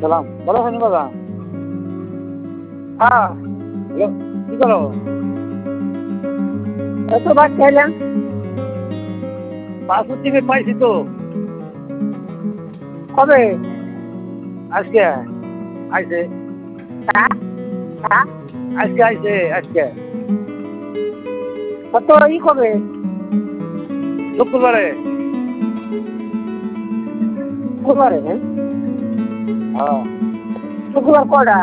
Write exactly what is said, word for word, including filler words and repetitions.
সালাম, ভালো আছেন দাদা? হ্যাঁ, হ্যালো, কি করো? এত ভাত খাইলাম। পাসপোর্ট টিকিট পাইছি তো কবে? আজকে আইছে, হ্যাঁ হ্যাঁ, আজকে আইছে আজকে কত ই কবে? শুক্রবারে। শুক্রবারে, হ্যাঁ? হ্যাঁ, শুক্রবার কটা?